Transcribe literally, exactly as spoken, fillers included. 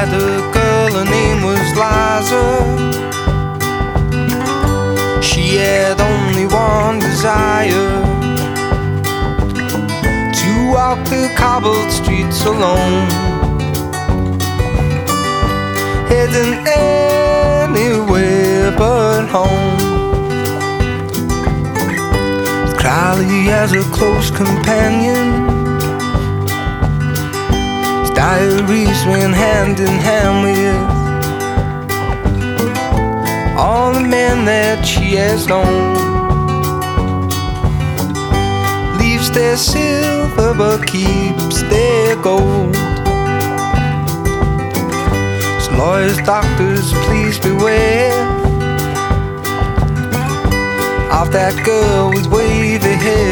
had a girl, her name was Liza. She had only one desire, to walk the cobbled streets alone, heading anywhere but home. With Crowley as a close companion, his diaries went hand in hand with all the men that she has known. Leaves their silver but keeps their gold. So lawyers, doctors, please beware of that girl with wavy hair.